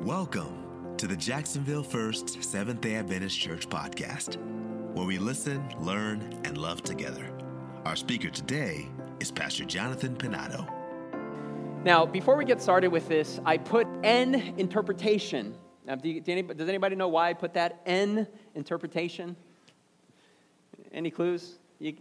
Welcome to the Jacksonville First Seventh-day Adventist Church podcast, where we listen, learn, and love together. Our speaker today is Pastor Jonathan Pinato. Now, before we get started with this, I put N interpretation. Now, does anybody know why I put that N interpretation? Any clues? Yeah.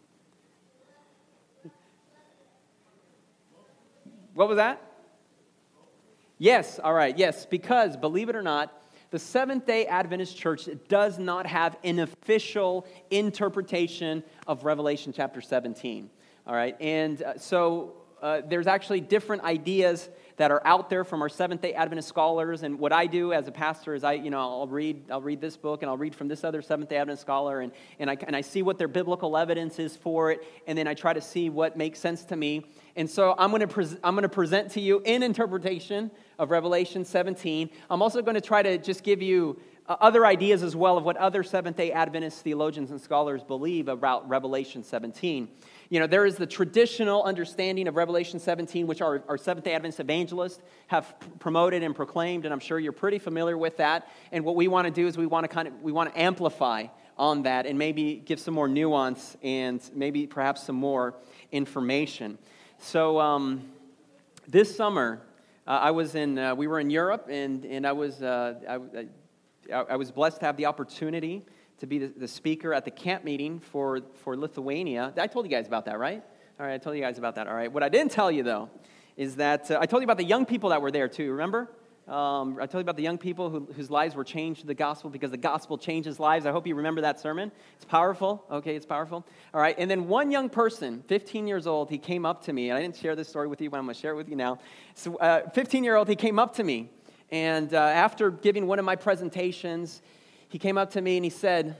What was that? Yes, all right, yes, because, believe it or not, the Seventh-day Adventist Church does not have an official interpretation of Revelation chapter 17, all right? And so there's actually different ideas that are out there from our Seventh-day Adventist scholars, and what I do as a pastor is I'll read this book, and I'll read from this other Seventh-day Adventist scholar, and I see what their biblical evidence is for it, and then I try to see what makes sense to me. And so I'm going to present to you an interpretation of Revelation 17. I'm also going to try to just give you other ideas as well of what other Seventh-day Adventist theologians and scholars believe about Revelation 17. You know, there is the traditional understanding of Revelation 17, which our Seventh-day Adventist evangelists have promoted and proclaimed, and I'm sure you're pretty familiar with that. And what we want to do is we want to amplify on that and maybe give some more nuance and maybe perhaps some more information. So this summer, we were in Europe, and I was blessed to have the opportunity to be the speaker at the camp meeting for Lithuania. I told you guys about that, right? All right, I told you guys about that. All right. What I didn't tell you, though, is that I told you about the young people that were there, too. Remember? I told you about the young people whose lives were changed to the gospel because the gospel changes lives. I hope you remember that sermon. It's powerful. Okay, it's powerful. All right, and then one young person, 15 years old, he came up to me. And I didn't share this story with you, but I'm going to share it with you now. So 15-year-old, he came up to me. And after giving one of my presentations, he came up to me and he said,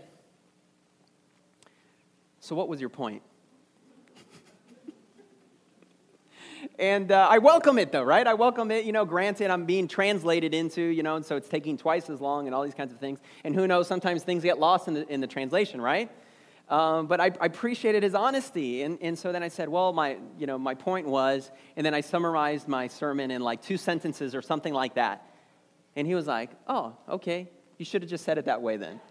"So what was your point?" And I welcome it, though, right? I welcome it. Granted, I'm being translated into, and so it's taking twice as long and all these kinds of things. And who knows, sometimes things get lost in the translation, right? But I appreciated his honesty. And so then I said, well, my point was, and then I summarized my sermon in like 2 sentences or something like that. And he was like, "Oh, okay. You should have just said it that way then."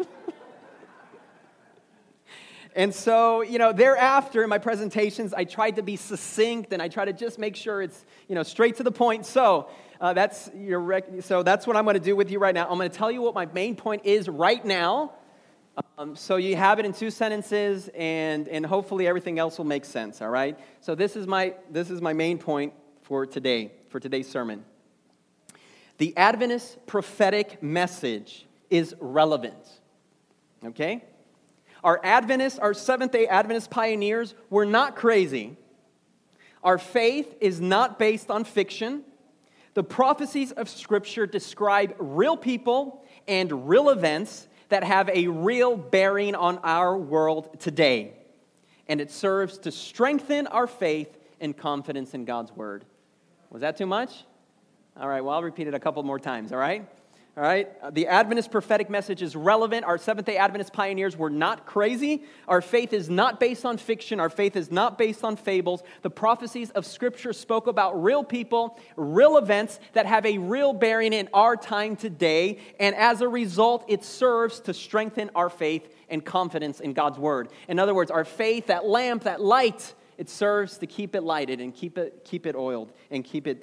And so, thereafter in my presentations, I tried to be succinct and I try to just make sure it's, straight to the point. So that's what I'm going to do with you right now. I'm going to tell you what my main point is right now. So you have it in 2 sentences, and hopefully everything else will make sense. All right. So this is my main point for today's sermon. The Adventist prophetic message is relevant. Okay? Our Seventh-day Adventist pioneers were not crazy. Our faith is not based on fiction. The prophecies of Scripture describe real people and real events that have a real bearing on our world today. And it serves to strengthen our faith and confidence in God's Word. Was that too much? All right, well, I'll repeat it a couple more times, all right? All right, the Adventist prophetic message is relevant. Our Seventh-day Adventist pioneers were not crazy. Our faith is not based on fiction. Our faith is not based on fables. The prophecies of Scripture spoke about real people, real events that have a real bearing in our time today. And as a result, it serves to strengthen our faith and confidence in God's Word. In other words, our faith, that lamp, that light, it serves to keep it lighted and keep it oiled and keep it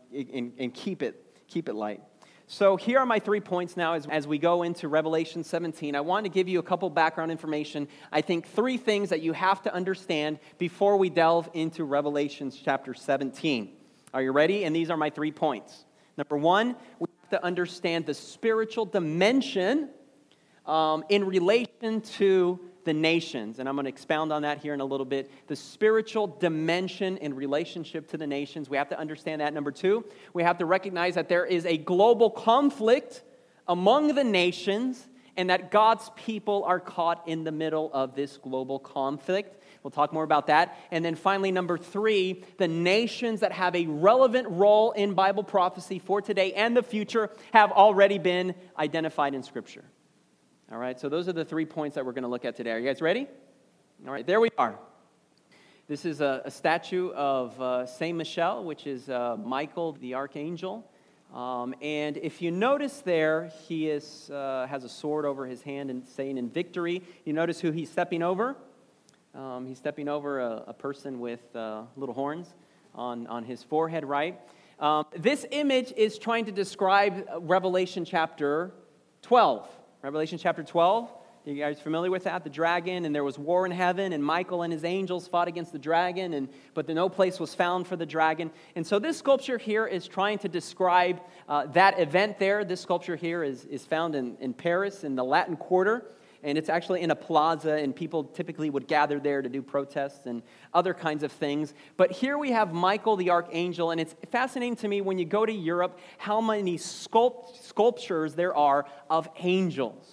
light. So here are my 3 points now as we go into Revelation 17. I want to give you a couple background information. I think 3 things that you have to understand before we delve into Revelation chapter 17. Are you ready? And these are my 3 points. Number 1, we have to understand the spiritual dimension in relation to the nations. And I'm going to expound on that here in a little bit. The spiritual dimension in relationship to the nations. We have to understand that. Number 2, we have to recognize that there is a global conflict among the nations and that God's people are caught in the middle of this global conflict. We'll talk more about that. And then finally, number 3, the nations that have a relevant role in Bible prophecy for today and the future have already been identified in Scripture. All right, so those are the 3 points that we're going to look at today. Are you guys ready? All right, there we are. This is a statue of Saint Michel, which is Michael the Archangel. And if you notice there, he has a sword over his hand and saying in victory. You notice who he's stepping over? He's stepping over a person with little horns on his forehead, right? This image is trying to describe Revelation chapter 12. Revelation chapter 12. You guys familiar with that? The dragon, and there was war in heaven, and Michael and his angels fought against the dragon, but no place was found for the dragon. And so this sculpture here is trying to describe that event there. This sculpture here is found in Paris, in the Latin Quarter, and it's actually in a plaza, and people typically would gather there to do protests and other kinds of things. But here we have Michael the archangel, and it's fascinating to me when you go to Europe how many sculptures there are of angels.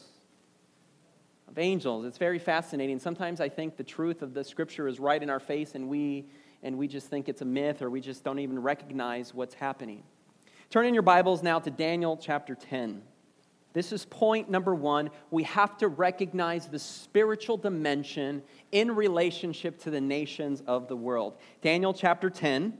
Of angels. It's very fascinating. Sometimes I think the truth of the scripture is right in our face, and we just think it's a myth, or we just don't even recognize what's happening. Turn in your Bibles now to Daniel chapter 10. This is point number 1. We have to recognize the spiritual dimension in relationship to the nations of the world. Daniel chapter 10,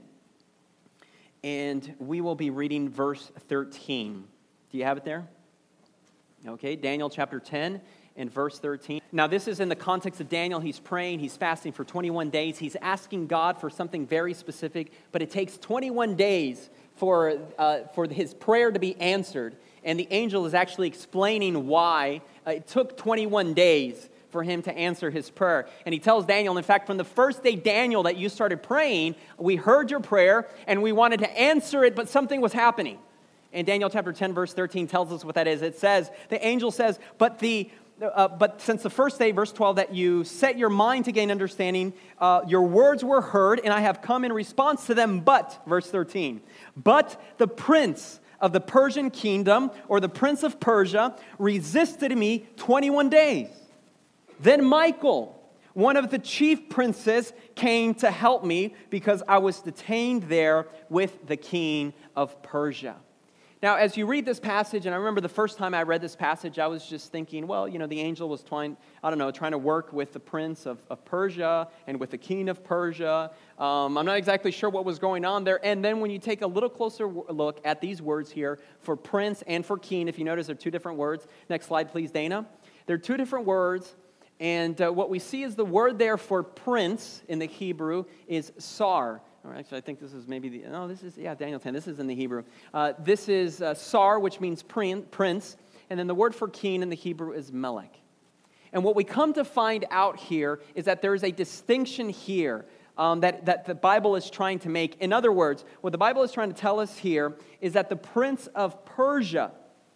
and we will be reading verse 13. Do you have it there? Okay, Daniel chapter 10. In verse 13. Now, this is in the context of Daniel. He's praying, he's fasting for 21 days. He's asking God for something very specific, but it takes 21 days for his prayer to be answered. And the angel is actually explaining why it took 21 days for him to answer his prayer. And he tells Daniel, in fact, from the first day, Daniel, that you started praying, we heard your prayer, and we wanted to answer it, but something was happening. And Daniel chapter 10, verse 13 tells us what that is. It says, the angel says, but since the first day, verse 12, that you set your mind to gain understanding, your words were heard, and I have come in response to them, but, verse 13, but the prince of the Persian kingdom, or the prince of Persia, resisted me 21 days. Then Michael, one of the chief princes, came to help me because I was detained there with the king of Persia. Now, as you read this passage, and I remember the first time I read this passage, I was just thinking, well, the angel was trying to work with the prince of Persia and with the king of Persia. I'm not exactly sure what was going on there. And then when you take a little closer look at these words here, for prince and for king, if you notice, they're two different words. Next slide, please, Dana. They're two different words. And what we see is the word there for prince in the Hebrew is sar. Or actually, I think this is maybe Daniel 10. This is in the Hebrew. This is sar, which means prince. And then the word for king in the Hebrew is melech. And what we come to find out here is that there is a distinction here that the Bible is trying to make. In other words, what the Bible is trying to tell us here is that the prince of Persia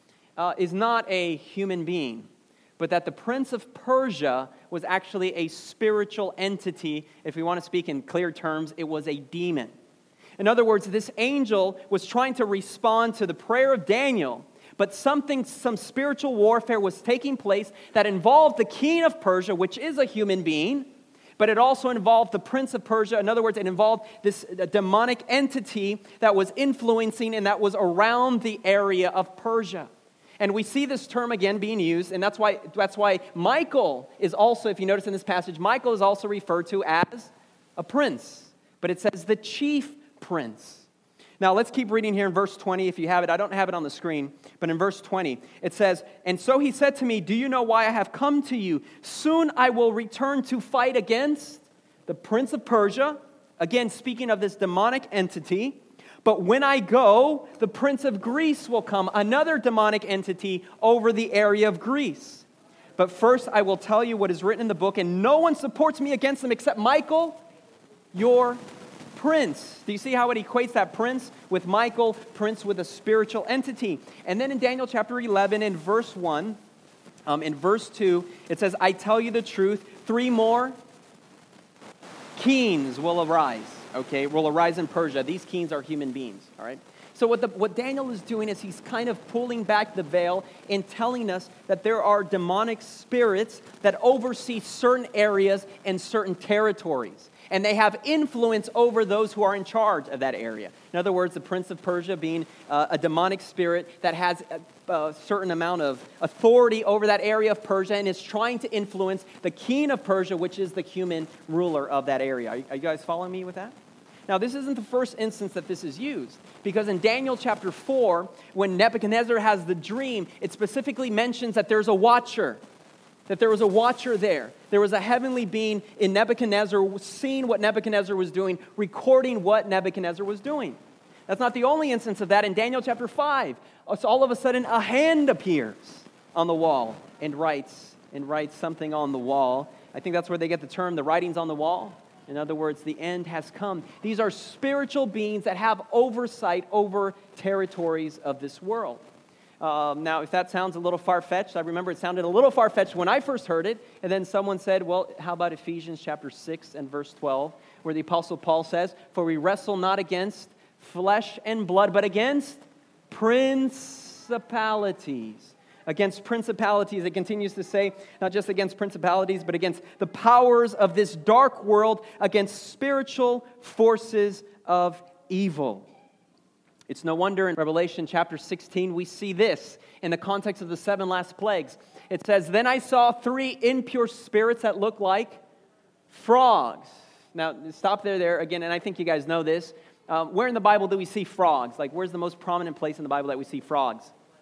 is not a human being, but that the prince of Persia was actually a spiritual entity. If we want to speak in clear terms, it was a demon. In other words, this angel was trying to respond to the prayer of Daniel, but some spiritual warfare was taking place that involved the king of Persia, which is a human being, but it also involved the prince of Persia. In other words, it involved this demonic entity that was influencing and that was around the area of Persia. And we see this term again being used, and that's why Michael is also, if you notice in this passage, Michael is also referred to as a prince. But it says the chief prince. Now let's keep reading here in verse 20 if you have it. I don't have it on the screen, but in verse 20 it says, and so he said to me, do you know why I have come to you? Soon I will return to fight against the prince of Persia. Again, speaking of this demonic entity. But when I go, the prince of Greece will come, another demonic entity over the area of Greece. But first I will tell you what is written in the book, and no one supports me against them except Michael, your prince. Do you see how it equates that prince with Michael, prince with a spiritual entity? And then in Daniel chapter 11, in verse 1, in verse 2, it says, I tell you the truth, 3 more kings will arise. Okay, will arise in Persia. These kings are human beings, all right? So what Daniel is doing is he's kind of pulling back the veil and telling us that there are demonic spirits that oversee certain areas and certain territories. And they have influence over those who are in charge of that area. In other words, the prince of Persia being a demonic spirit that has a certain amount of authority over that area of Persia and is trying to influence the king of Persia, which is the human ruler of that area. Are you guys following me with that? Now, this isn't the first instance that this is used, because in Daniel chapter 4, when Nebuchadnezzar has the dream, it specifically mentions that there's a watcher, that there was a watcher there. There was a heavenly being in Nebuchadnezzar, seeing what Nebuchadnezzar was doing, recording what Nebuchadnezzar was doing. That's not the only instance of that. In Daniel chapter 5, so all of a sudden a hand appears on the wall and writes something on the wall. I think that's where they get the term, the writing's on the wall. In other words, the end has come. These are spiritual beings that have oversight over territories of this world. Now, if that sounds a little far-fetched, I remember it sounded a little far-fetched when I first heard it, and then someone said, well, how about Ephesians chapter 6 and verse 12, where the Apostle Paul says, for we wrestle not against flesh and blood, but against principalities. Against principalities, it continues to say, not just against principalities, but against the powers of this dark world, against spiritual forces of evil. It's no wonder in Revelation chapter 16 we see this in the context of the 7 last plagues. It says, then I saw 3 impure spirits that looked like frogs. Now, stop there again, and I think you guys know this. Where in the Bible do we see frogs? Like, where's the most prominent place in the Bible that we see frogs?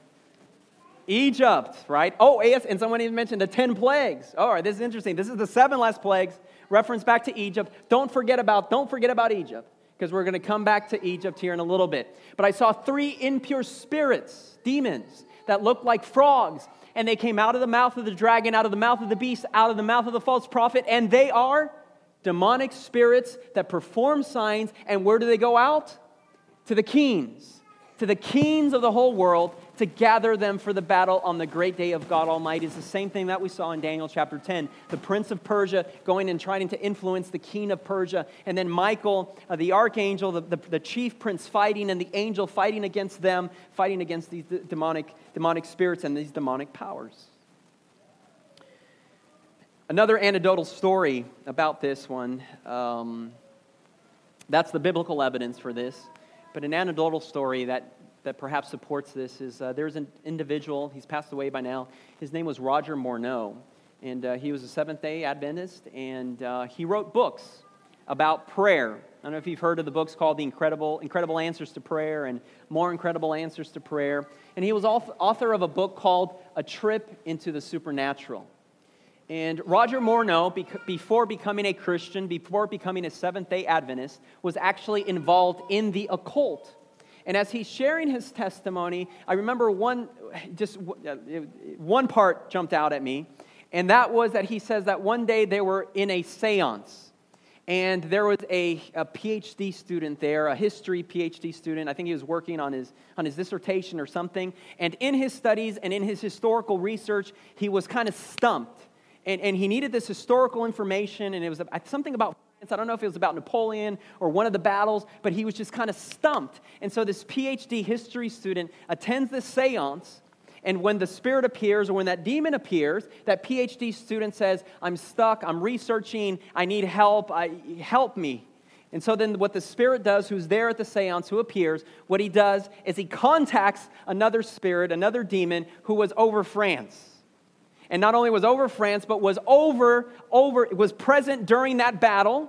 Egypt, right? Oh, yes, and someone even mentioned the 10 plagues. All right, this is interesting. This is the 7 last plagues, reference back to Egypt. Don't forget about Egypt, because we're going to come back to Egypt here in a little bit. But I saw 3 impure spirits, demons, that looked like frogs, and they came out of the mouth of the dragon, out of the mouth of the beast, out of the mouth of the false prophet, and they are demonic spirits that perform signs. And where do they go out? To the kings of the whole world, to gather them for the battle on the great day of God Almighty. It's the same thing that we saw in Daniel chapter 10. The prince of Persia going and trying to influence the king of Persia. And then Michael, the archangel, the chief prince fighting, and the angel fighting against them, fighting against these demonic spirits and these demonic powers. Another anecdotal story about this one, that's the biblical evidence for this. But an anecdotal story that perhaps supports this is there's an individual, he's passed away by now. His name was Roger Morneau, and he was a Seventh-day Adventist, and he wrote books about prayer. I don't know if you've heard of the books called The Incredible Answers to Prayer and More Incredible Answers to Prayer. And he was author of a book called A Trip into the Supernatural. And Roger Morneau, before becoming a Christian, before becoming a Seventh-day Adventist, was actually involved in the occult. And as he's sharing his testimony, I remember one part jumped out at me, and that was that he says that one day they were in a seance, and there was a PhD student there, a history PhD student. I think he was working on his dissertation or something, and in his studies and in his historical research, he was kind of stumped. And he needed this historical information, and it was something about France. I don't know if it was about Napoleon or one of the battles, but he was just kind of stumped. And so this PhD history student attends this seance, and when the spirit appears or when that demon appears, that PhD student says, I'm stuck, I'm researching, I need help, help me. And so then what the spirit does, who's there at the seance, who appears, what he does is he contacts another spirit, another demon, who was over France. And not only was over France, but was was present during that battle,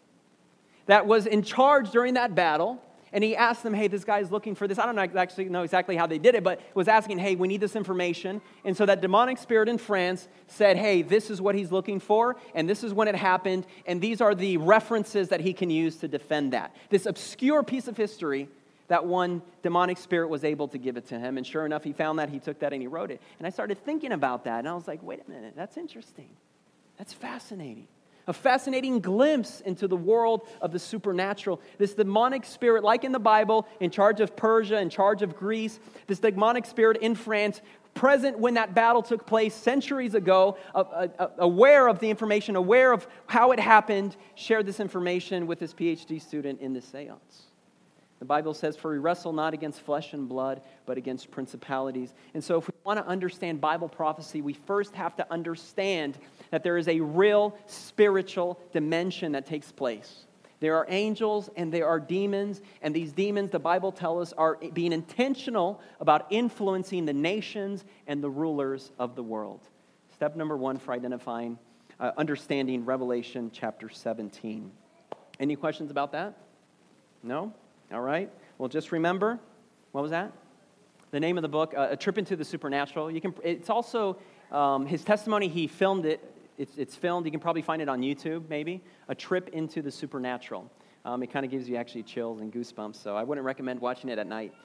that was in charge during that battle. And he asked them, hey, this guy's looking for this. I don't actually know exactly how they did it, but was asking, hey, we need this information. And so that demonic spirit in France said, hey, this is what he's looking for, and this is when it happened, and these are the references that he can use to defend that. This obscure piece of history, that one demonic spirit was able to give it to him. And sure enough, he found that, he took that, and he wrote it. And I started thinking about that, and I was like, wait a minute, that's interesting. That's fascinating. A fascinating glimpse into the world of the supernatural. This demonic spirit, like in the Bible, in charge of Persia, in charge of Greece, this demonic spirit in France, present when that battle took place centuries ago, aware of the information, aware of how it happened, shared this information with his PhD student in this seance. The Bible says, for we wrestle not against flesh and blood, but against principalities. And so if we want to understand Bible prophecy, we first have to understand that there is a real spiritual dimension that takes place. There are angels and there are demons, and these demons, the Bible tells us, are being intentional about influencing the nations and the rulers of the world. Step number 1 for understanding Revelation chapter 17. Any questions about that? No? All right. Well, just remember, what was that? The name of the book, A Trip into the Supernatural. It's also his testimony. He filmed it. It's filmed. You can probably find it on YouTube, maybe. A Trip into the Supernatural. It kind of gives you actually chills and goosebumps. So I wouldn't recommend watching it at night.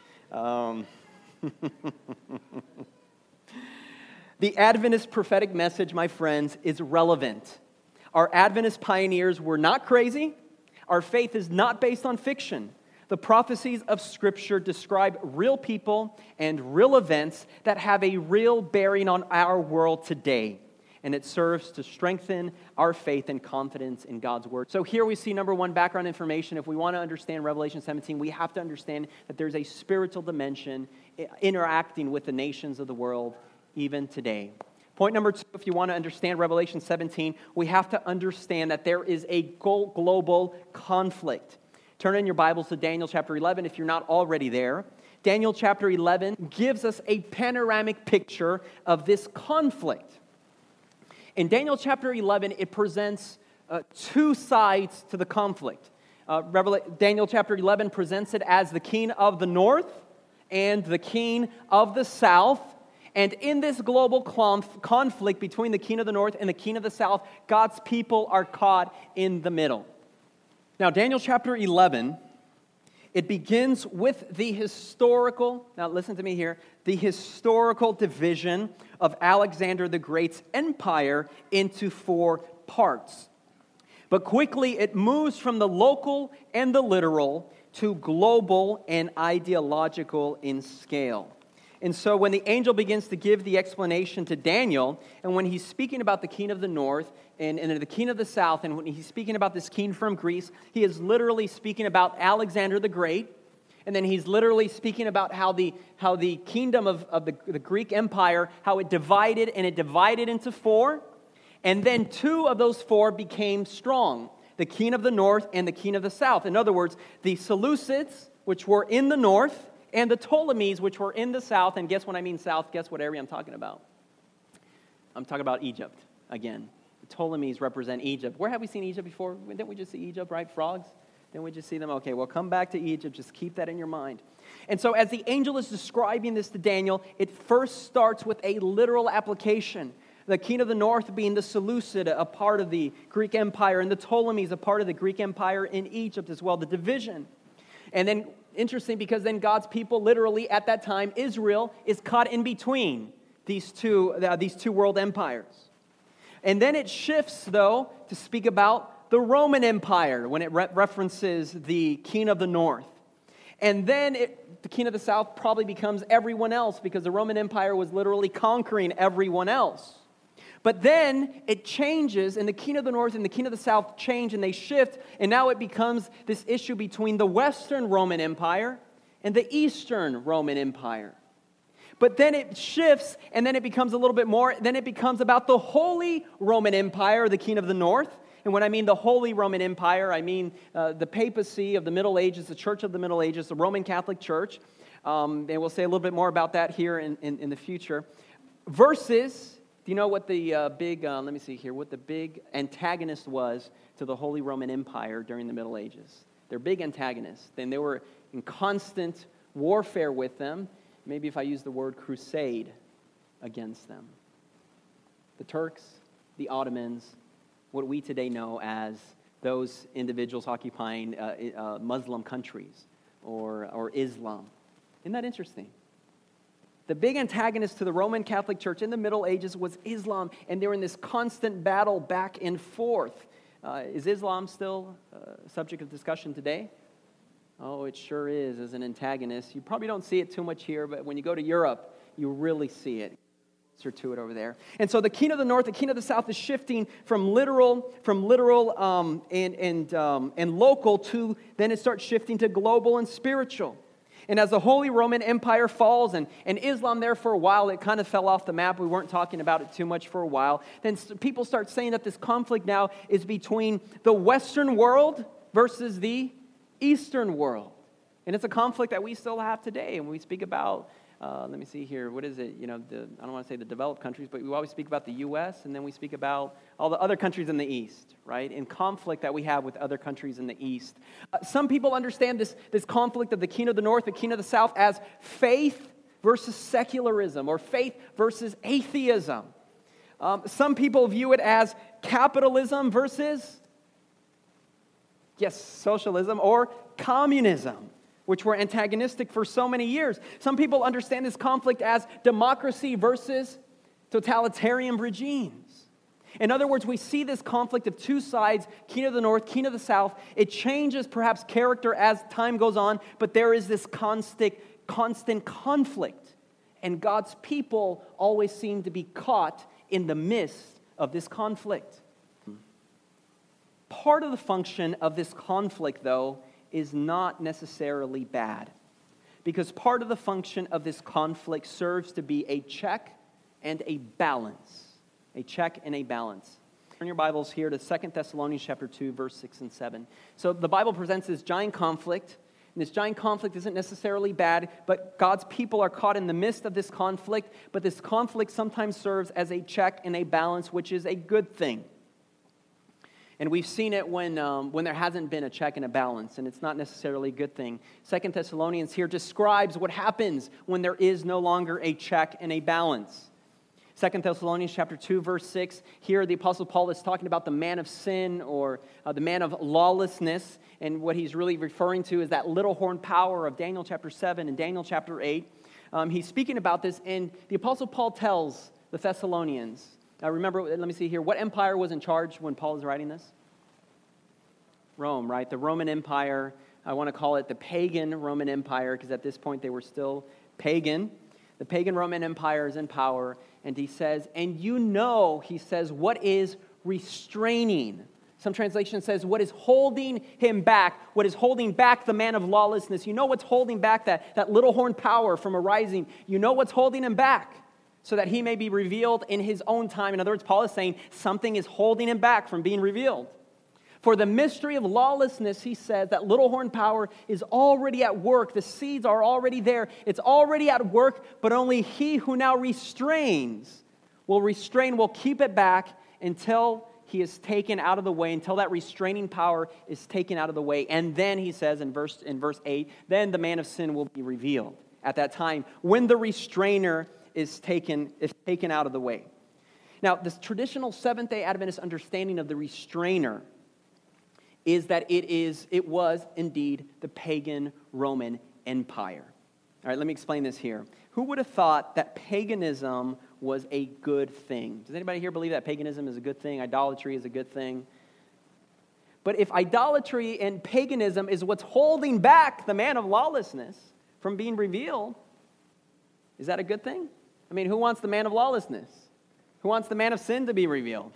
The Adventist prophetic message, my friends, is relevant. Our Adventist pioneers were not crazy. Our faith is not based on fiction. The prophecies of Scripture describe real people and real events that have a real bearing on our world today. And it serves to strengthen our faith and confidence in God's Word. So here we see, number one, background information. If we want to understand Revelation 17, we have to understand that there's a spiritual dimension interacting with the nations of the world even today. Point number two, if you want to understand Revelation 17, we have to understand that there is a global conflict. Turn in your Bibles to Daniel chapter 11 if you're not already there. Daniel chapter 11 gives us a panoramic picture of this conflict. In Daniel chapter 11, it presents two sides to the conflict. Daniel chapter 11 presents it as the king of the north and the king of the south. And in this global conflict between the king of the north and the king of the south, God's people are caught in the middle. Now, Daniel chapter 11, it begins with the historical, now listen to me here, the historical division of Alexander the Great's empire into 4 parts. But quickly it moves from the local and the literal to global and ideological in scale. And so when the angel begins to give the explanation to Daniel, and when he's speaking about the king of the north and the king of the south, and when he's speaking about this king from Greece, he is literally speaking about Alexander the Great, and then he's literally speaking about how the kingdom of the Greek Empire, how it divided, and it divided into 4, and then 2 of those 4 became strong, the king of the north and the king of the south. In other words, the Seleucids, which were in the north, and the Ptolemies, which were in the south. And guess when I mean south, guess what area I'm talking about? I'm talking about Egypt again. The Ptolemies represent Egypt. Where have we seen Egypt before? Didn't we just see Egypt, right? Frogs? Didn't we just see them? Okay, well, come back to Egypt. Just keep that in your mind. And so as the angel is describing this to Daniel, it first starts with a literal application. The king of the north being the Seleucid, a part of the Greek Empire, and the Ptolemies, a part of the Greek Empire in Egypt as well, the division. And then, interesting, because then God's people, literally at that time, Israel, is caught in between these two world empires. And then it shifts, though, to speak about the Roman Empire when it references the king of the north. And then the king of the south probably becomes everyone else because the Roman Empire was literally conquering everyone else. But then it changes, and the king of the north and the king of the south change, and they shift, and now it becomes this issue between the Western Roman Empire and the Eastern Roman Empire. But then it shifts, and then it becomes a little bit more, then it becomes about the Holy Roman Empire, the king of the north. And when I mean the Holy Roman Empire, I mean the papacy of the Middle Ages, the Church of the Middle Ages, the Roman Catholic Church. And we'll say a little bit more about that here in the future. Versus... Do you know what the big antagonist was to the Holy Roman Empire during the Middle Ages? Their big antagonist. Then they were in constant warfare with them. Maybe if I use the word crusade against them. The Turks, the Ottomans, what we today know as those individuals occupying Muslim countries or Islam. Isn't that interesting? The big antagonist to the Roman Catholic Church in the Middle Ages was Islam, and they were in this constant battle back and forth. Is Islam still a subject of discussion today? Oh, it sure is as an antagonist. You probably don't see it too much here, but when you go to Europe, you really see it. Closer to it over there. And so the king of the north, the king of the south is shifting from literal and local to, then it starts shifting to global and spiritual. And as the Holy Roman Empire falls, and Islam there for a while, it kind of fell off the map. We weren't talking about it too much for a while. Then people start saying that this conflict now is between the Western world versus the Eastern world. And it's a conflict that we still have today. And we speak about let me see here. What is it? I don't want to say the developed countries, but we always speak about the U.S., and then we speak about all the other countries in the East, right? In conflict that we have with other countries in the East. Some people understand this conflict of the king of the north, the king of the south, as faith versus secularism, or faith versus atheism. Some people view it as capitalism versus, socialism, or communism, which were antagonistic for so many years. Some people understand this conflict as democracy versus totalitarian regimes. In other words, we see this conflict of two sides, king of the north, king of the south. It changes perhaps character as time goes on, but there is this constant conflict. And God's people always seem to be caught in the midst of this conflict. Part of the function of this conflict, though, is not necessarily bad, because part of the function of this conflict serves to be a check and a balance. A check and a balance. Turn your Bibles here to 2 Thessalonians chapter 2, verse 6 and 7. So the Bible presents this giant conflict, and this giant conflict isn't necessarily bad, but God's people are caught in the midst of this conflict, but this conflict sometimes serves as a check and a balance, which is a good thing. And we've seen it when there hasn't been a check and a balance, and it's not necessarily a good thing. 2 Thessalonians here describes what happens when there is no longer a check and a balance. 2 Thessalonians chapter 2, verse 6, here the Apostle Paul is talking about the man of sin, or the man of lawlessness, and what he's really referring to is that little horn power of Daniel chapter 7 and Daniel chapter 8. He's speaking about this, and the Apostle Paul tells the Thessalonians. Now remember, let me see here, what empire was in charge when Paul is writing this? Rome, right? The Roman Empire. I want to call it the pagan Roman Empire, because at this point they were still pagan. The pagan Roman Empire is in power, and he says, he says, what is restraining. Some translation says, what is holding him back, what is holding back the man of lawlessness. You know what's holding back that little horn power from arising. You know what's holding him back, so that he may be revealed in his own time. In other words, Paul is saying something is holding him back from being revealed. For the mystery of lawlessness, he says, that little horn power is already at work. The seeds are already there. It's already at work, but only he who now restrains, will keep it back until he is taken out of the way, until that restraining power is taken out of the way. And then he says in verse 8, then the man of sin will be revealed at that time, when the restrainer is taken out of the way. Now, this traditional Seventh-day Adventist understanding of the restrainer is that it was indeed the pagan Roman Empire. All right, let me explain this here. Who would have thought that paganism was a good thing? Does anybody here believe that paganism is a good thing? Idolatry is a good thing? But if idolatry and paganism is what's holding back the man of lawlessness from being revealed, is that a good thing? I mean, who wants the man of lawlessness? Who wants the man of sin to be revealed?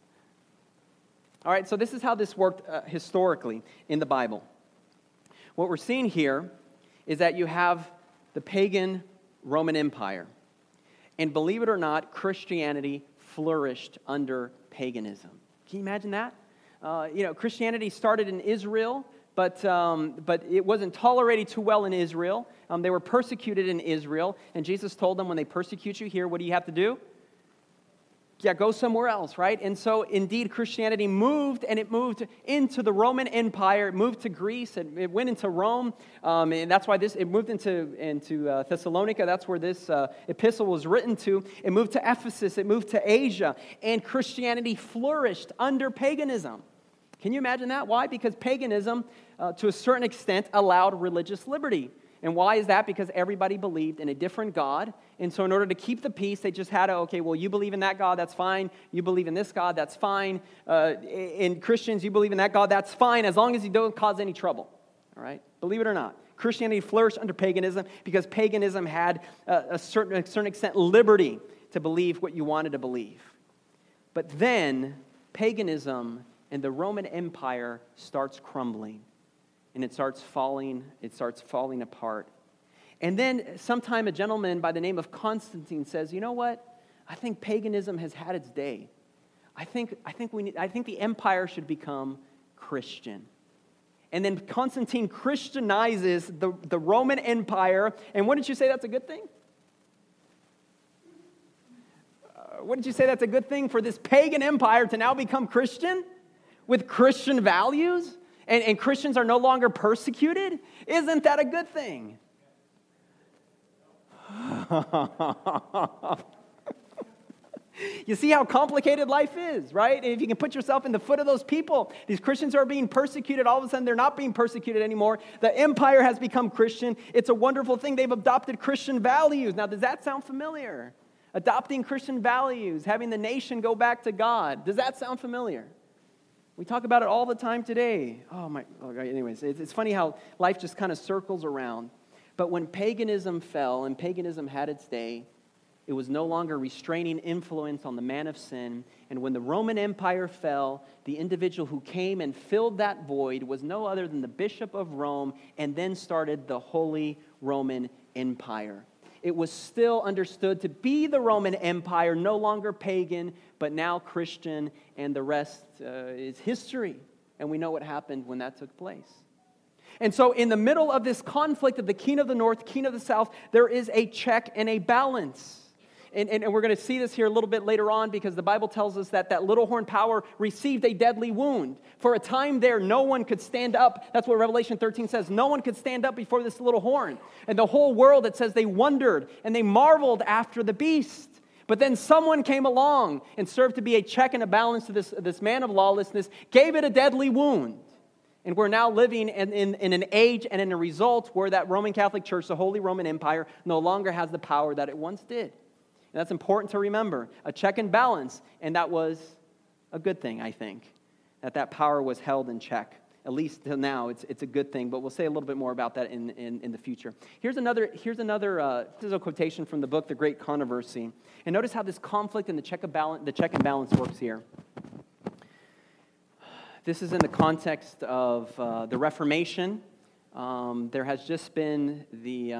All right, so this is how this worked historically in the Bible. What we're seeing here is that you have the pagan Roman Empire. And believe it or not, Christianity flourished under paganism. Can you imagine that? Christianity started in Israel, but it wasn't tolerated too well in Israel. They were persecuted in Israel, and Jesus told them, when they persecute you here, what do you have to do? Yeah, go somewhere else, right? And so, indeed, Christianity moved, and it moved into the Roman Empire. It moved to Greece, and it went into Rome, and that's why it moved into Thessalonica. That's where this epistle was written to. It moved to Ephesus. It moved to Asia, and Christianity flourished under paganism. Can you imagine that? Why? Because paganism, to a certain extent, allowed religious liberty. And why is that? Because everybody believed in a different God. And so in order to keep the peace, they just had to, okay, well, you believe in that God, that's fine. You believe in this God, that's fine. In Christians, you believe in that God, that's fine, as long as you don't cause any trouble. All right? Believe it or not. Christianity flourished under paganism because paganism had a certain extent liberty to believe what you wanted to believe. But then paganism and the Roman Empire starts crumbling. And it starts falling apart. And then sometime a gentleman by the name of Constantine says, you know what? I think paganism has had its day. I think the empire should become Christian. And then Constantine Christianizes the Roman Empire. And wouldn't you say that's a good thing? Wouldn't you say that's a good thing for this pagan empire to now become Christian with Christian values? And Christians are no longer persecuted? Isn't that a good thing? You see how complicated life is, right? If you can put yourself in the foot of those people, these Christians are being persecuted. All of a sudden, they're not being persecuted anymore. The empire has become Christian. It's a wonderful thing. They've adopted Christian values. Now, does that sound familiar? Adopting Christian values, having the nation go back to God. Does that sound familiar? We talk about it all the time today. Anyways, it's funny how life just kind of circles around. But when paganism fell and paganism had its day, it was no longer restraining influence on the man of sin. And when the Roman Empire fell, the individual who came and filled that void was no other than the Bishop of Rome, and then started the Holy Roman Empire. It was still understood to be the Roman Empire, no longer pagan, but now Christian, and the rest is history. And we know what happened when that took place. And so in the middle of this conflict of the king of the north, king of the south, there is a check and a balance. And we're going to see this here a little bit later on, because the Bible tells us that little horn power received a deadly wound. For a time there, no one could stand up. That's what Revelation 13 says. No one could stand up before this little horn. And the whole world, it says, they wondered and they marveled after the beast. But then someone came along and served to be a check and a balance to this man of lawlessness, gave it a deadly wound. And we're now living in an age and in a result where that Roman Catholic Church, the Holy Roman Empire, no longer has the power that it once did. And that's important to remember. A check and balance. And that was a good thing, I think, that power was held in check. At least till now, it's a good thing. But we'll say a little bit more about that in the future. Here's another. This is a quotation from the book, The Great Controversy. And notice how this conflict and the check and balance works here. This is in the context of the Reformation. There has just been the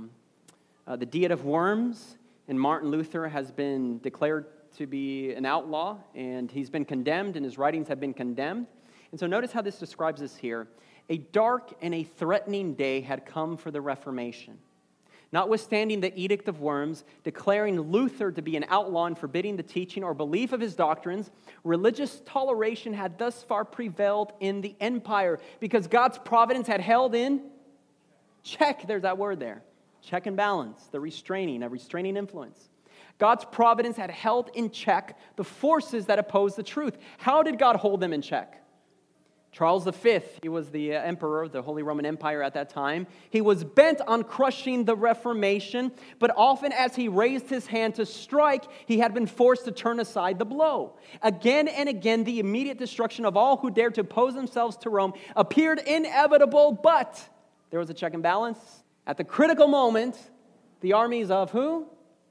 Diet of Worms. And Martin Luther has been declared to be an outlaw, and he's been condemned, and his writings have been condemned. And so notice how this describes this here. A dark and a threatening day had come for the Reformation. Notwithstanding the Edict of Worms, declaring Luther to be an outlaw and forbidding the teaching or belief of his doctrines, religious toleration had thus far prevailed in the empire because God's providence had held in check. There's that word there. Check and balance, a restraining influence. God's providence had held in check the forces that oppose the truth. How did God hold them in check? Charles V, he was the emperor of the Holy Roman Empire at that time. He was bent on crushing the Reformation, but often as he raised his hand to strike, he had been forced to turn aside the blow. Again and again, the immediate destruction of all who dared to oppose themselves to Rome appeared inevitable, but there was a check and balance. At the critical moment, the armies of who?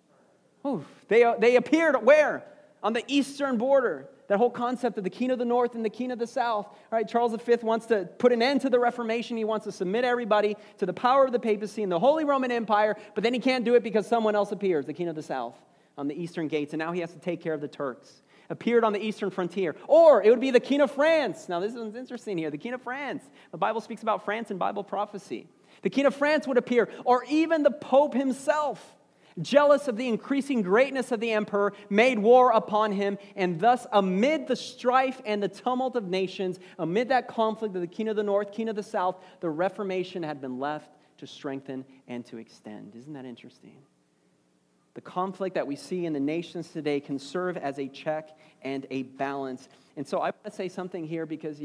They appeared where? On the eastern border. That whole concept of the king of the north and the king of the south. All right, Charles V wants to put an end to the Reformation. He wants to submit everybody to the power of the papacy and the Holy Roman Empire, but then he can't do it because someone else appears, the king of the south, on the eastern gates, and now he has to take care of the Turks. Appeared on the eastern frontier. Or it would be the king of France. Now this one's interesting here. The king of France. The Bible speaks about France in Bible prophecy. The king of France would appear, or even the Pope himself, jealous of the increasing greatness of the emperor, made war upon him, and thus amid the strife and the tumult of nations, amid that conflict of the king of the north, king of the south, the Reformation had been left to strengthen and to extend. Isn't that interesting? The conflict that we see in the nations today can serve as a check and a balance. And so I want to say something here because,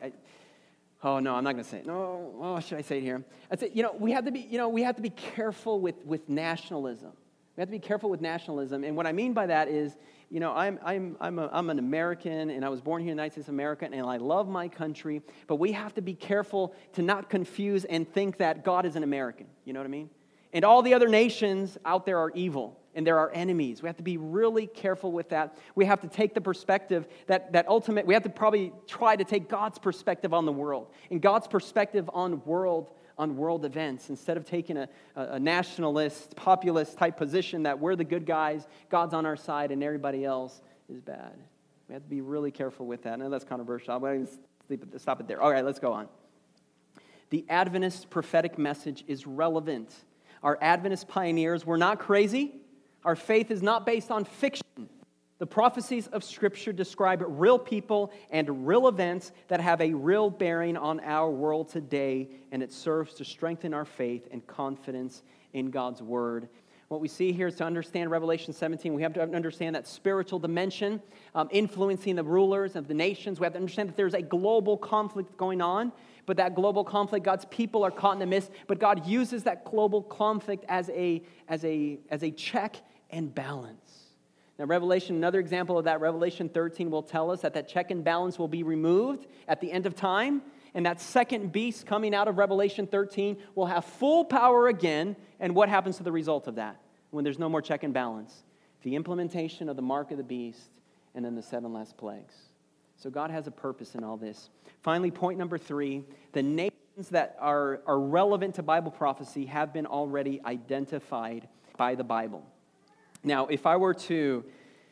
oh, no, I'm not going to say it. No, oh, should I say it here? I say, we have to be careful with nationalism. We have to be careful with nationalism, and what I mean by that is, I'm an American, and I was born here in the United States of America, and I love my country. But we have to be careful to not confuse and think that God is an American. You know what I mean? And all the other nations out there are evil, and they're our enemies. We have to be really careful with that. We have to take the perspective that ultimate. We have to probably try to take God's perspective on the world and God's perspective on world events instead of taking a nationalist, populist type position that we're the good guys, God's on our side, and everybody else is bad. We have to be really careful with that. I know that's controversial. I'm going to stop it there. All right, let's go on. The Adventist prophetic message is relevant. Our Adventist pioneers were not crazy. Our faith is not based on fiction. The prophecies of Scripture describe real people and real events that have a real bearing on our world today, and it serves to strengthen our faith and confidence in God's Word. What we see here is to understand Revelation 17, we have to understand that spiritual dimension influencing the rulers of the nations. We have to understand that there's a global conflict going on, but that global conflict, God's people are caught in the midst, but God uses that global conflict as a check and balance. Now, Revelation, another example of that, Revelation 13 will tell us that check and balance will be removed at the end of time, and that second beast coming out of Revelation 13 will have full power again. And what happens to the result of that when there's no more check and balance? The implementation of the mark of the beast and then the 7 last plagues. So God has a purpose in all this. Finally, point number 3, the nations that are relevant to Bible prophecy have been already identified by the Bible. Now, if I were to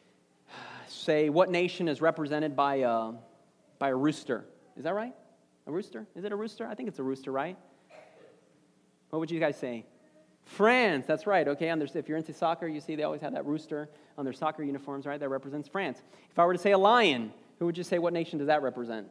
say what nation is represented by a rooster, is that right? A rooster? Is it a rooster? I think it's a rooster, right? What would you guys say? France, that's right, okay. If you're into soccer, you see they always have that rooster on their soccer uniforms, right? That represents France. If I were to say a lion, who would you say, what nation does that represent?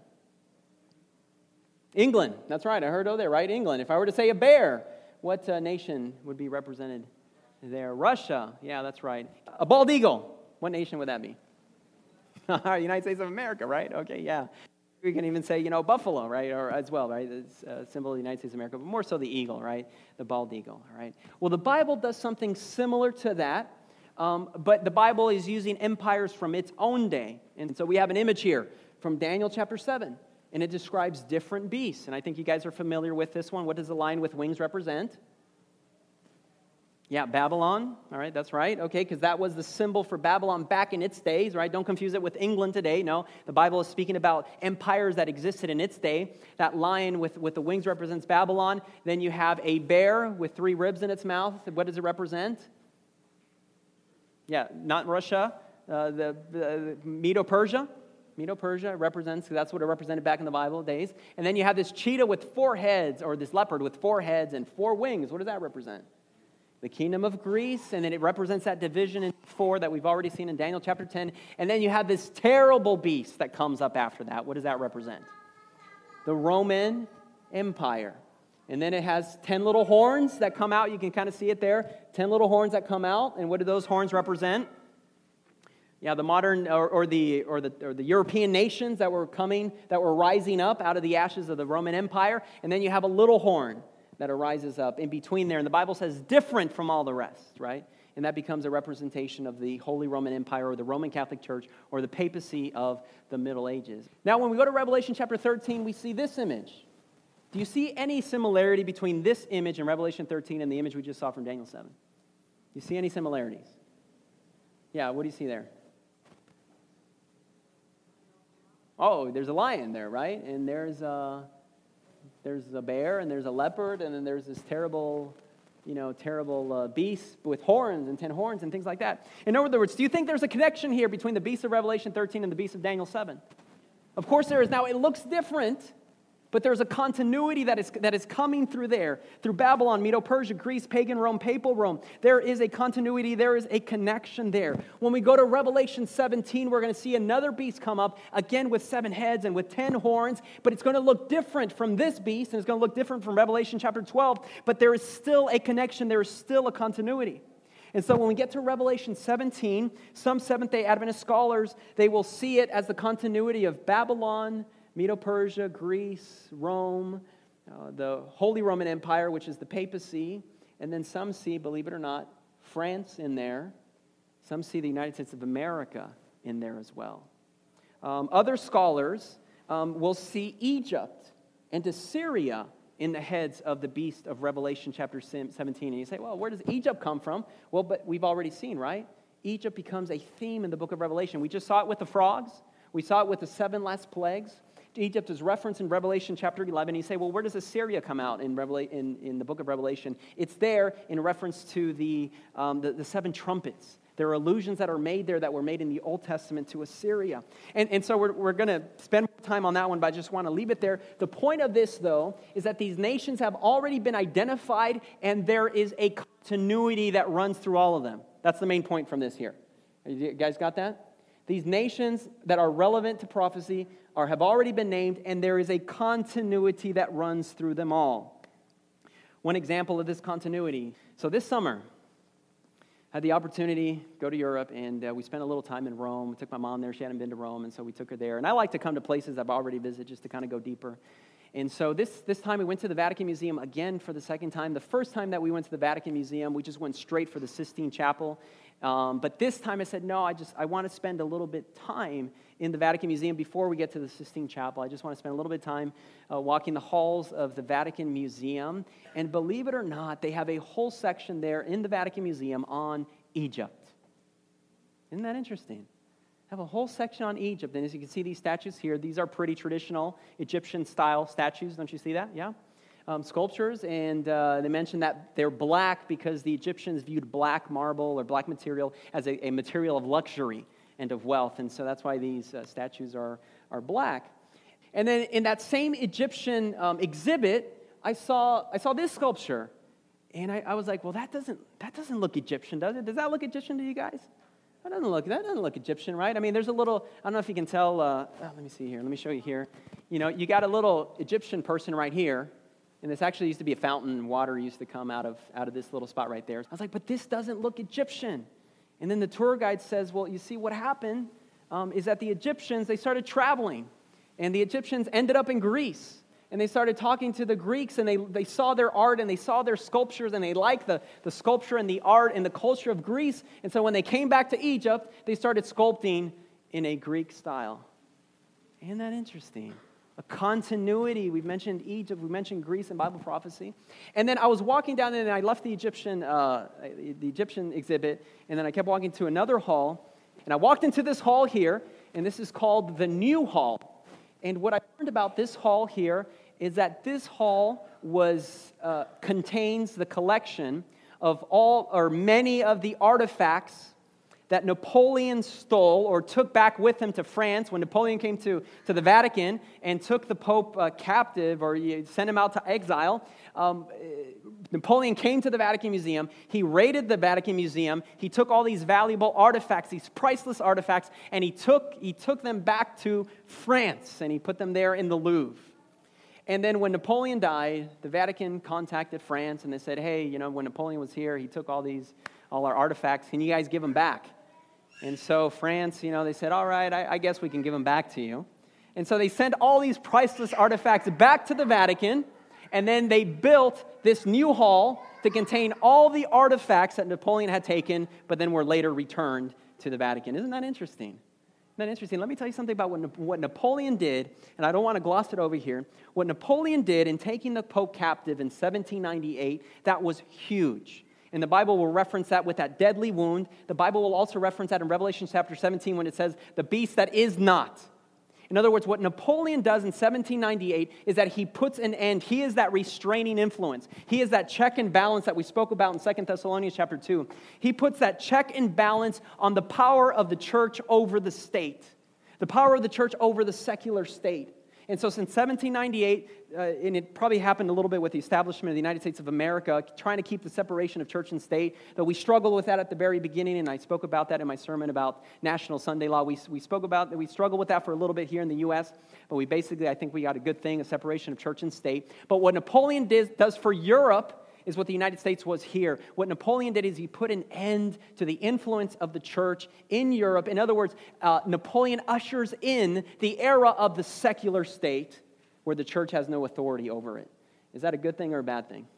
England, that's right, I heard there, right? England. If I were to say a bear, what nation would be represented there? Russia, yeah, that's right. A bald eagle, what nation would that be? United States of America, right? Okay, yeah. We can even say, buffalo, right, or as well, right? It's a symbol of the United States of America, but more so the eagle, right? The bald eagle, all right? Well, the Bible does something similar to that, but the Bible is using empires from its own day. And so we have an image here from Daniel chapter 7, and it describes different beasts. And I think you guys are familiar with this one. What does the lion with wings represent? Yeah, Babylon, all right, that's right, okay, because that was the symbol for Babylon back in its days, right? Don't confuse it with England today, no. The Bible is speaking about empires that existed in its day. That lion with the wings represents Babylon. Then you have a bear with 3 ribs in its mouth. What does it represent? Yeah, not Russia, the Medo-Persia. Medo-Persia represents, that's what it represented back in the Bible days. And then you have this cheetah with 4 heads, or this leopard with 4 heads and 4 wings. What does that represent? The kingdom of Greece, and then it represents that division in 4 that we've already seen in Daniel chapter 10. And then you have this terrible beast that comes up after that. What does that represent? The Roman Empire. And then it has 10 little horns that come out. You can kind of see it there. 10 little horns that come out. And what do those horns represent? Yeah, the modern or the European nations that were rising up out of the ashes of the Roman Empire. And then you have a little horn that arises up in between there. And the Bible says different from all the rest, right? And that becomes a representation of the Holy Roman Empire or the Roman Catholic Church or the papacy of the Middle Ages. Now, when we go to Revelation chapter 13, we see this image. Do you see any similarity between this image in Revelation 13 and the image we just saw from Daniel 7? Do you see any similarities? Yeah, what do you see there? Oh, there's a lion there, right? And there's a bear, and there's a leopard, and then there's this terrible beast with horns and 10 horns and things like that. In other words, do you think there's a connection here between the beast of Revelation 13 and the beast of Daniel 7? Of course there is. Now, it looks different, but there's a continuity that is coming through there. Through Babylon, Medo-Persia, Greece, pagan Rome, papal Rome. There is a continuity. There is a connection there. When we go to Revelation 17, we're going to see another beast come up, again with 7 heads and with 10 horns. But it's going to look different from this beast, and it's going to look different from Revelation chapter 12. But there is still a connection. There is still a continuity. And so when we get to Revelation 17, some Seventh-day Adventist scholars, they will see it as the continuity of Babylon, Medo-Persia, Greece, Rome, the Holy Roman Empire, which is the papacy, and then some see, believe it or not, France in there. Some see the United States of America in there as well. Other scholars will see Egypt and Assyria in the heads of the beast of Revelation chapter 17. And you say, well, where does Egypt come from? Well, but we've already seen, right? Egypt becomes a theme in the book of Revelation. We just saw it with the frogs. We saw it with the 7 last plagues. Egypt is referenced in Revelation chapter 11. You say, well, where does Assyria come out in the book of Revelation? It's there in reference to the 7 trumpets. There are allusions that are made there that were made in the Old Testament to Assyria. And so we're going to spend more time on that one, but I just want to leave it there. The point of this, though, is that these nations have already been identified, and there is a continuity that runs through all of them. That's the main point from this here. You guys got that? These nations that are relevant to prophecy have already been named, and there is a continuity that runs through them all. One example of this continuity. So this summer, I had the opportunity to go to Europe, and we spent a little time in Rome. We took my mom there. She hadn't been to Rome, and so we took her there. And I like to come to places I've already visited just to kind of go deeper. And so this time we went to the Vatican Museum again for the second time. The first time that we went to the Vatican Museum, we just went straight for the Sistine Chapel. But this time I said, no, I want to spend a little bit time in the Vatican Museum before we get to the Sistine Chapel. I just want to spend a little bit of time walking the halls of the Vatican Museum. And believe it or not, they have a whole section there in the Vatican Museum on Egypt. Isn't that interesting? Have a whole section on Egypt. And as you can see these statues here, these are pretty traditional Egyptian-style statues. Don't you see that? Yeah. Sculptures, and they mentioned that they're black because the Egyptians viewed black marble or black material as a material of luxury and of wealth. And so that's why these statues are black. And then in that same Egyptian exhibit, I saw this sculpture. And I was like, well, that doesn't look Egyptian, does it? Does that look Egyptian to you guys? That doesn't look Egyptian, right? I mean, there's a little, I don't know if you can tell, let me see here, let me show you here. You know, you got a little Egyptian person right here, and this actually used to be a fountain. Water used to come out of this little spot right there. I was like, but this doesn't look Egyptian. And then the tour guide says, well, you see what happened is that the Egyptians, they started traveling, and the Egyptians ended up in Greece. And they started talking to the Greeks, and they saw their art, and they saw their sculptures, and they liked the sculpture and the art and the culture of Greece. And so when they came back to Egypt, they started sculpting in a Greek style. Isn't that interesting? A continuity. We've mentioned Egypt, we mentioned Greece in Bible prophecy. And then I was walking down there, and I left the Egyptian exhibit, and then I kept walking to another hall. And I walked into this hall here, and this is called the New Hall. And what I learned about this hall here is that this hall contains the collection of all or many of the artifacts that Napoleon stole or took back with him to France when Napoleon came to the Vatican and took the Pope captive or sent him out to exile. Napoleon came to the Vatican Museum. He raided the Vatican Museum. He took all these valuable artifacts, these priceless artifacts, and he took them back to France, and he put them there in the Louvre. And then when Napoleon died, the Vatican contacted France, and they said, hey, you know, when Napoleon was here, he took all our artifacts. Can you guys give them back? And so France, you know, they said, all right, I guess we can give them back to you. And so they sent all these priceless artifacts back to the Vatican, and then they built this new hall to contain all the artifacts that Napoleon had taken, but then were later returned to the Vatican. Isn't that interesting? Isn't that interesting? Let me tell you something about what Napoleon did, and I don't want to gloss it over here. What Napoleon did in taking the Pope captive in 1798, that was huge. And the Bible will reference that with that deadly wound. The Bible will also reference that in Revelation chapter 17 when it says, the beast that is not. In other words, what Napoleon does in 1798 is that he puts an end. He is that restraining influence. He is that check and balance that we spoke about in 2 Thessalonians chapter 2. He puts that check and balance on the power of the church over the state, the power of the church over the secular state. And so since 1798, and it probably happened a little bit with the establishment of the United States of America, trying to keep the separation of church and state, though we struggled with that at the very beginning, and I spoke about that in my sermon about National Sunday Law. We spoke about that. We struggled with that for a little bit here in the U.S., but I think we got a good thing, a separation of church and state. But what Napoleon does for Europe is what the United States was here. What Napoleon did is he put an end to the influence of the church in Europe. In other words, Napoleon ushers in the era of the secular state where the church has no authority over it. Is that a good thing or a bad thing?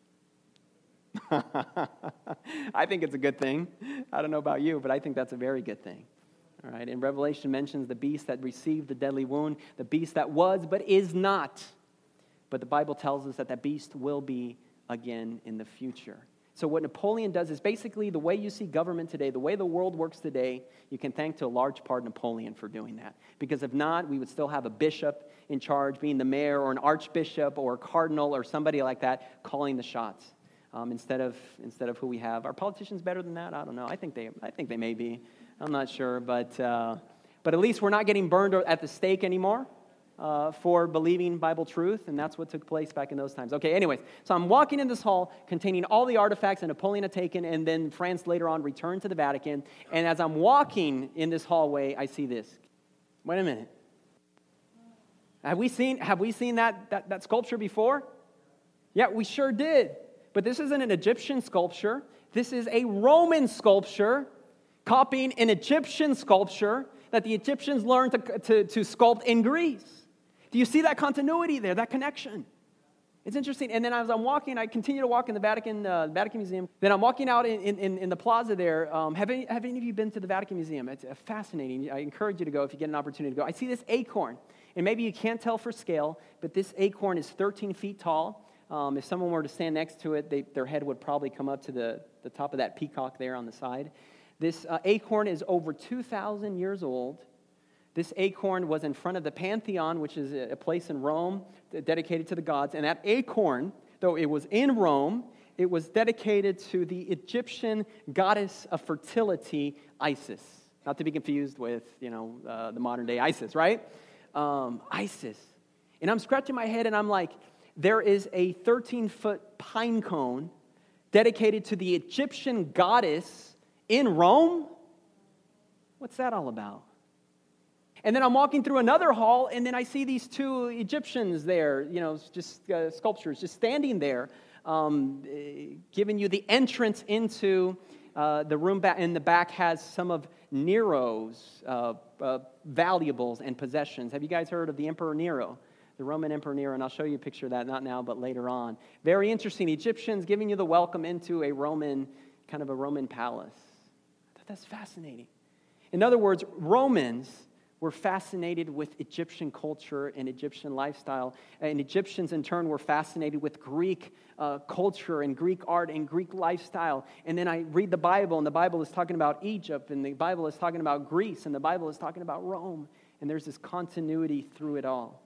I think it's a good thing. I don't know about you, but I think that's a very good thing. All right, and Revelation mentions the beast that received the deadly wound, the beast that was but is not. But the Bible tells us that beast will be again in the future. So what Napoleon does is basically the way you see government today, the way the world works today, you can thank to a large part Napoleon for doing that. Because if not, we would still have a bishop in charge, being the mayor or an archbishop or a cardinal or somebody like that calling the shots instead of who we have. Are politicians better than that? I don't know. I think they may be. I'm not sure, but at least we're not getting burned at the stake anymore. for believing Bible truth, and that's what took place back in those times. Okay, anyways, so I'm walking in this hall containing all the artifacts that Napoleon had taken, and then France later on returned to the Vatican, and as I'm walking in this hallway, I see this. Wait a minute. Have we seen that sculpture before? Yeah, we sure did. But this isn't an Egyptian sculpture. This is a Roman sculpture copying an Egyptian sculpture that the Egyptians learned to sculpt in Greece. Do you see that continuity there, that connection? It's interesting. And then as I'm walking, I continue to walk in the Vatican Museum. Then I'm walking out in the plaza there. Have any of you been to the Vatican Museum? It's fascinating. I encourage you to go if you get an opportunity to go. I see this acorn. And maybe you can't tell for scale, but this acorn is 13 feet tall. If someone were to stand next to it, their head would probably come up to the top of that peacock there on the side. This acorn is over 2,000 years old. This acorn was in front of the Pantheon, which is a place in Rome dedicated to the gods. And that acorn, though it was in Rome, it was dedicated to the Egyptian goddess of fertility, Isis. Not to be confused with, the modern-day ISIS, right? Isis. And I'm scratching my head, and I'm like, there is a 13-foot pine cone dedicated to the Egyptian goddess in Rome? What's that all about? And then I'm walking through another hall, and then I see these two Egyptians there, just sculptures, just standing there, giving you the entrance into the room in the back has some of Nero's valuables and possessions. Have you guys heard of the Emperor Nero? The Roman Emperor Nero, and I'll show you a picture of that, not now, but later on. Very interesting. Egyptians giving you the welcome into a Roman palace. I thought that's fascinating. In other words, Romans were fascinated with Egyptian culture and Egyptian lifestyle, and Egyptians in turn were fascinated with Greek culture and Greek art and Greek lifestyle. And then I read the Bible, and the Bible is talking about Egypt, and the Bible is talking about Greece, and the Bible is talking about Rome, and there's this continuity through it all.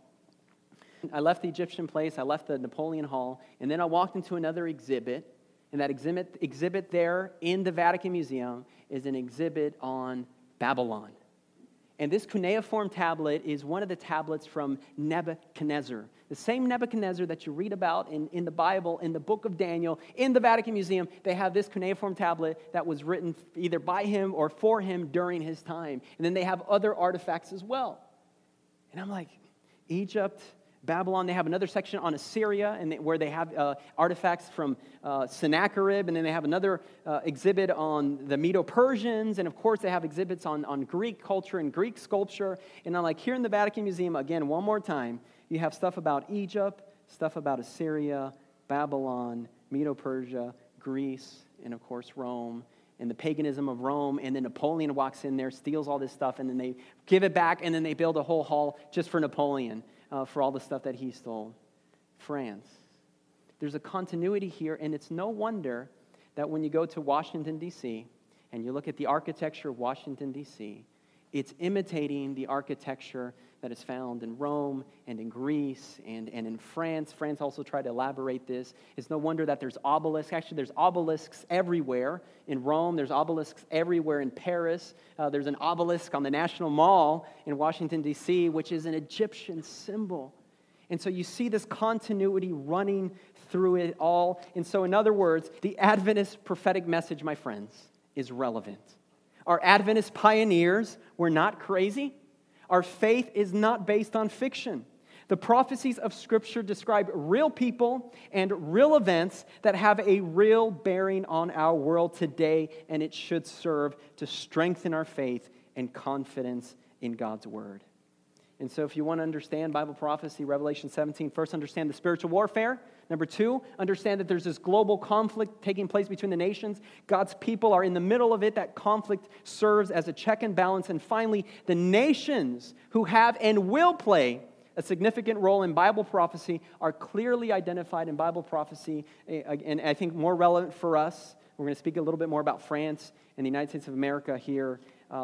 I left the Egyptian place, I left the Napoleon Hall, and then I walked into another exhibit, and that exhibit there in the Vatican Museum is an exhibit on Babylon. And this cuneiform tablet is one of the tablets from Nebuchadnezzar. The same Nebuchadnezzar that you read about in the Bible, in the book of Daniel, in the Vatican Museum, they have this cuneiform tablet that was written either by him or for him during his time. And then they have other artifacts as well. And I'm like, Egypt, Babylon, they have another section on Assyria, and where they have artifacts from Sennacherib, and then they have another exhibit on the Medo-Persians, and of course they have exhibits on Greek culture and Greek sculpture. And I'm like, here in the Vatican Museum, again, one more time, you have stuff about Egypt, stuff about Assyria, Babylon, Medo-Persia, Greece, and of course Rome, and the paganism of Rome, and then Napoleon walks in there, steals all this stuff, and then they give it back, and then they build a whole hall just for Napoleon. For all the stuff that he stole. France. There's a continuity here, and it's no wonder that when you go to Washington, D.C., and you look at the architecture of Washington, D.C., it's imitating the architecture that is found in Rome and in Greece and in France. France also tried to elaborate this. It's no wonder that there's obelisks. Actually, there's obelisks everywhere. In Rome, there's obelisks everywhere in Paris. There's an obelisk on the National Mall in Washington, D.C., which is an Egyptian symbol. And so you see this continuity running through it all. And so in other words, the Adventist prophetic message, my friends, is relevant. Our Adventist pioneers were not crazy. Our faith is not based on fiction. The prophecies of Scripture describe real people and real events that have a real bearing on our world today, and it should serve to strengthen our faith and confidence in God's Word. And so if you want to understand Bible prophecy, Revelation 17, first understand the spiritual warfare. Number two, understand that there's this global conflict taking place between the nations. God's people are in the middle of it. That conflict serves as a check and balance. And finally, the nations who have and will play a significant role in Bible prophecy are clearly identified in Bible prophecy. And I think more relevant for us, we're going to speak a little bit more about France and the United States of America here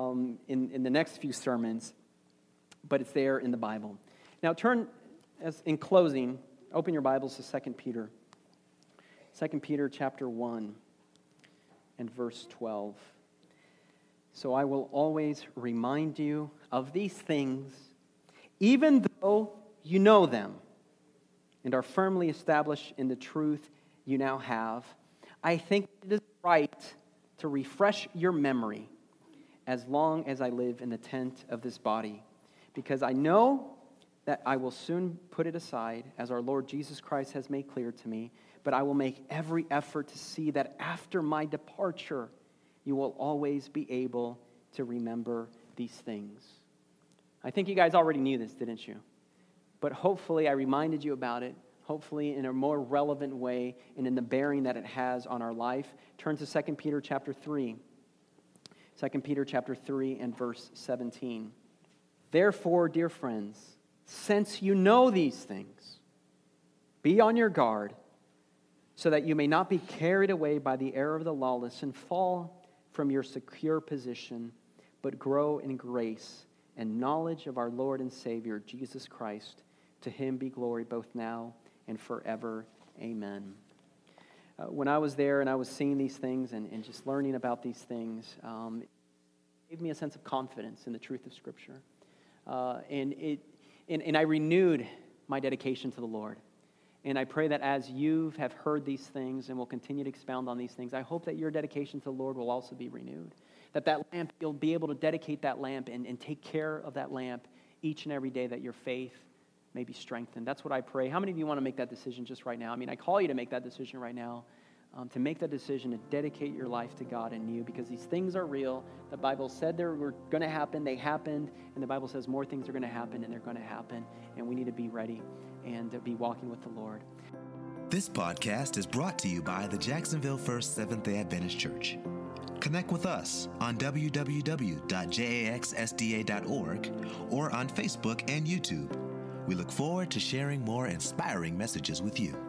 in the next few sermons. But it's there in the Bible. Now in closing, open your Bibles to 2 Peter. 2 Peter chapter 1 and verse 12. So I will always remind you of these things even though you know them and are firmly established in the truth you now have, I think it is right to refresh your memory as long as I live in the tent of this body, because I know that I will soon put it aside, as our Lord Jesus Christ has made clear to me, but I will make every effort to see that after my departure, you will always be able to remember these things. I think you guys already knew this, didn't you? But hopefully I reminded you about it, hopefully in a more relevant way and in the bearing that it has on our life. Turn to 2 Peter chapter 3. 2 Peter chapter 3 and verse 17. Therefore, dear friends, since you know these things, be on your guard, so that you may not be carried away by the error of the lawless and fall from your secure position, but grow in grace and knowledge of our Lord and Savior, Jesus Christ. To him be glory both now and forever. Amen. When I was there and I was seeing these things and just learning about these things, it gave me a sense of confidence in the truth of Scripture. And I renewed my dedication to the Lord. And I pray that as you have heard these things and will continue to expound on these things, I hope that your dedication to the Lord will also be renewed. That lamp, you'll be able to dedicate that lamp and take care of that lamp each and every day, that your faith may be strengthened. That's what I pray. How many of you want to make that decision just right now? I mean, I call you to make that decision right now, to make that decision to dedicate your life to God and you, because these things are real. The Bible said they were going to happen. They happened. And the Bible says more things are going to happen, and they're going to happen. And we need to be ready and to be walking with the Lord. This podcast is brought to you by the Jacksonville First Seventh-day Adventist Church. Connect with us on www.jaxsda.org or on Facebook and YouTube. We look forward to sharing more inspiring messages with you.